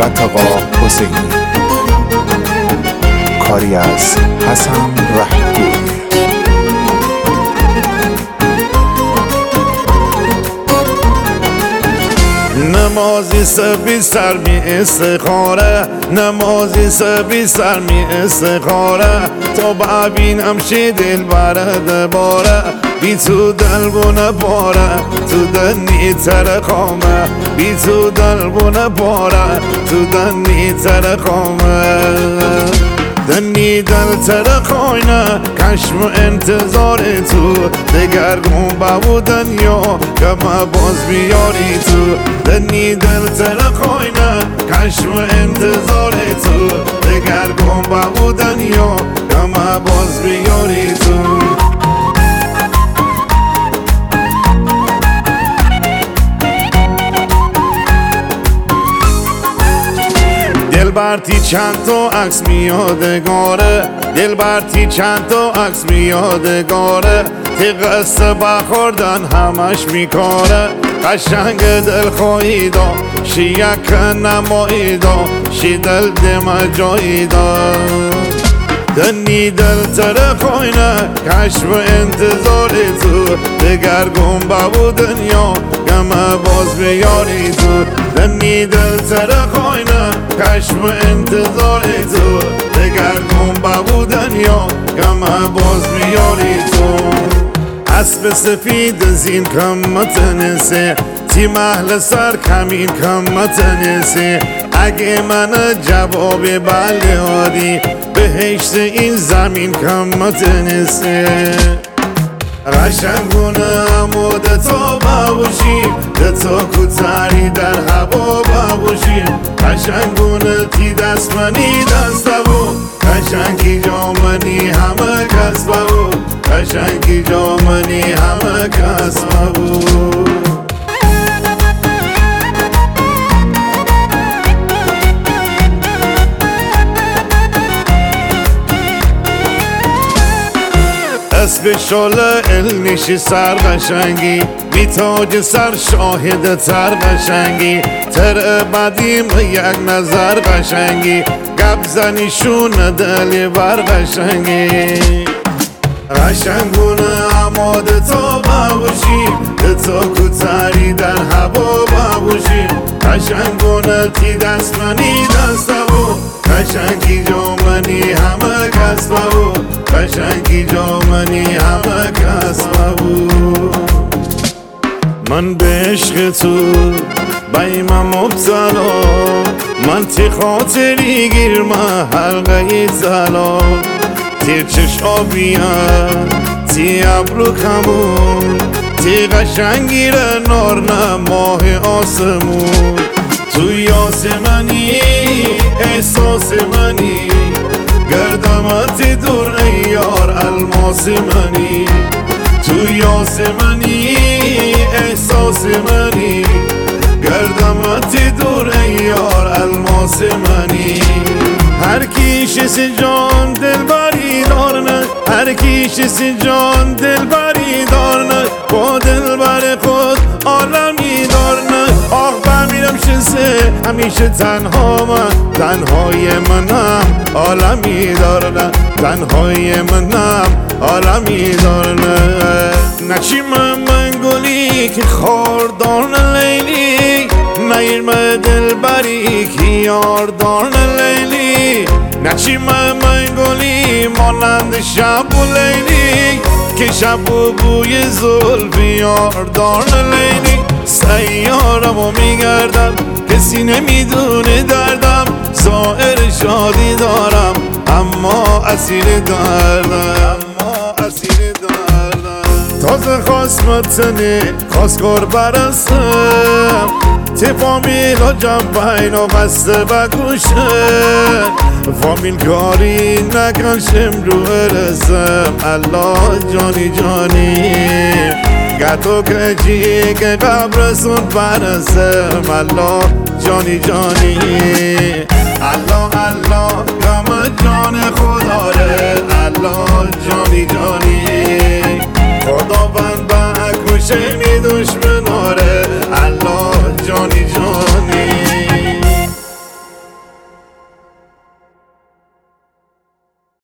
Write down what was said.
حضرت آقا حسینی، کاری از حسن رهگوی. نمازی سبی سر می استخاره، نمازی سبی سر می استخاره، تا ببینم شی دل برد باره، بی تو دل بونه باره، تو دنی ترقامه، بی تو دل بونه باره، تو دنی ترقامه، دنی دل ترقاینه، کشم انتظار تو، دگرگون بابو دنیا کم باز بیاری تو، دنی دل ترقاینه، کشم انتظار تو، دگرگون بابو دنیا کم باز بیاری تو. دل برتی چند تا عکس میادگاره، دل برتی چند تا عکس میادگاره، قصه بخوردن همش میکاره، قشنگ دل خواهی دا شی یک نمایی دا، شی دل دم جایی دا، دنی دل ترقاینه، کشف انتظار تو، دگرگون بابو دنیا گم باز بیاری تو، دنی دل ترقاینه، کشف انتظار تو، دگرگون بابو دنیا گم باز بیاری تو. اسب سفید زین کم متنسه، تی محل سر کمین کم متنسه، اگه من جواب بله آدی، بهشت این زمین کم متنسه، قشنگونه امود تا بابوشیم، تا کتری در هوا بابوشیم، قشنگونه تی دست منی دست بو، قشنگی جامنی همه کس بابو، قشنگی جامنی همه کس بابو. اسب شاله النشی سر قشنگی، بی تاج سر شاهد تر قشنگی، تر بدیم یک نظر قشنگی، گپ زنیشون دلی بر قشنگی، قشنگونه اماده تا بابوشیم، تا کتری در هوا بابوشیم، قشنگونه تی دست منی دست بو، قشنگی جامنی همه کس بابو، قشنگی جامنی همه کس بابو. من به عشق تو بیمم مبتلا، من تی خاطری گیرم حلقه طلا، تی چشابیم تی ابرو کمون، تی قشنگی نار ماه آسمون، تو یاس منی احساس منی، گردمت دور ای یار الماس منی، تو یاس منی احساس منی، گردمت دور ای یار الماس منی، هر کیش سی جان دل بری دارنه، هر کیش سی جان دل بری دارنه، با دل بر خود عالمی دارنه، آخ بمیرم شسه همیشه تنها من، تنهای منم عالمی دارنه، تنهای منم عالمی دارنه، نچیم من گلی که خار دارنه لیلی، نیم دل بری که یار دارنه لیلی، نچیم من گلی مانند شب و لیلی، که شب و بوی زلفی یار دارنه لیلی، سیارم و میگردم کسی نمیدونه دردم، ظاهر شادی دارم اما اسیر دردم، اما اسیر دردم، تازه خواستمتنی خواستگار برستم، تی فامیل ها جنبین و بسته بگوشه، فامیل کاری نکنشم رو رسم، الله جانی جانی گتو کجی که قبرسون برسم، الله جانی جانی، الله الله کم جان خدا ره، الله جانی جانی، خدا بند به اکوشه می دشمناره،